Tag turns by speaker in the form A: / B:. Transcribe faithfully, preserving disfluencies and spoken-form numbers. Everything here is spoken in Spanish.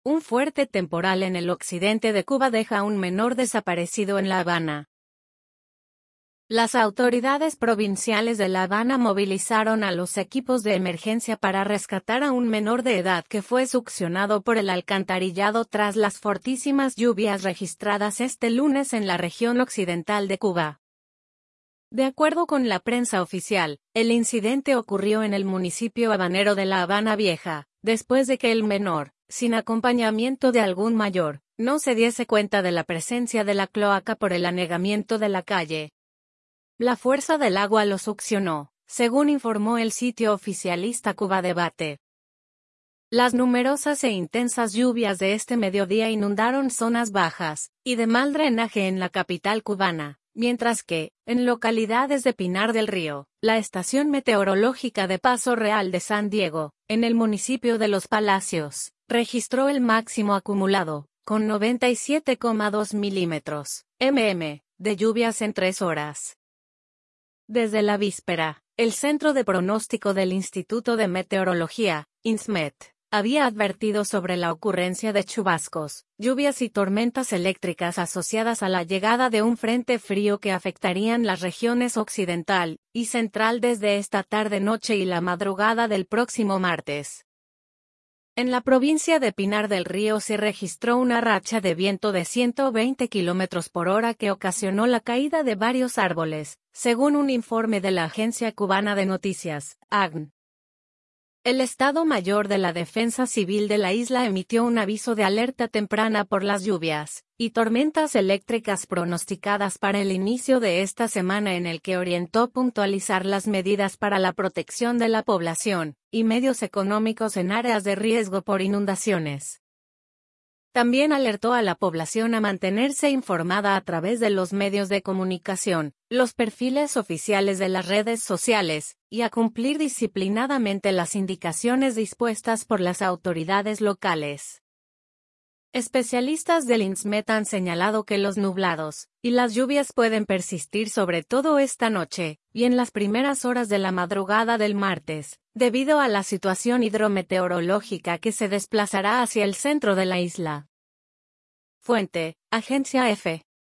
A: Un fuerte temporal en el occidente de Cuba deja a un menor desaparecido en La Habana. Las autoridades provinciales de La Habana movilizaron a los equipos de emergencia para rescatar a un menor de edad que fue succionado por el alcantarillado tras las fortísimas lluvias registradas este lunes en la región occidental de Cuba. De acuerdo con la prensa oficial, el incidente ocurrió en el municipio habanero de La Habana Vieja, después de que el menor, sin acompañamiento de algún mayor, no se diese cuenta de la presencia de la cloaca por el anegamiento de la calle. La fuerza del agua lo succionó, según informó el sitio oficialista Cuba Debate. Las numerosas e intensas lluvias de este mediodía inundaron zonas bajas y de mal drenaje en la capital cubana, mientras que, en localidades de Pinar del Río, la estación meteorológica de Paso Real de San Diego, en el municipio de Los Palacios, registró el máximo acumulado, con noventa y siete coma dos milímetros, mm, de lluvias en tres horas. Desde la víspera, el Centro de Pronóstico del Instituto de Meteorología, INSMET, había advertido sobre la ocurrencia de chubascos, lluvias y tormentas eléctricas asociadas a la llegada de un frente frío que afectarían las regiones occidental y central desde esta tarde-noche y la madrugada del próximo martes. En la provincia de Pinar del Río se registró una racha de viento de ciento veinte kilómetros por hora que ocasionó la caída de varios árboles, según un informe de la Agencia Cubana de Noticias, A C N. El Estado Mayor de la Defensa Civil de la isla emitió un aviso de alerta temprana por las lluvias y tormentas eléctricas pronosticadas para el inicio de esta semana, en el que orientó puntualizar las medidas para la protección de la población y medios económicos en áreas de riesgo por inundaciones. También alertó a la población a mantenerse informada a través de los medios de comunicación, los perfiles oficiales de las redes sociales, y a cumplir disciplinadamente las indicaciones dispuestas por las autoridades locales. Especialistas del INSMET han señalado que los nublados y las lluvias pueden persistir sobre todo esta noche y en las primeras horas de la madrugada del martes, debido a la situación hidrometeorológica que se desplazará hacia el centro de la isla. Fuente: Agencia F.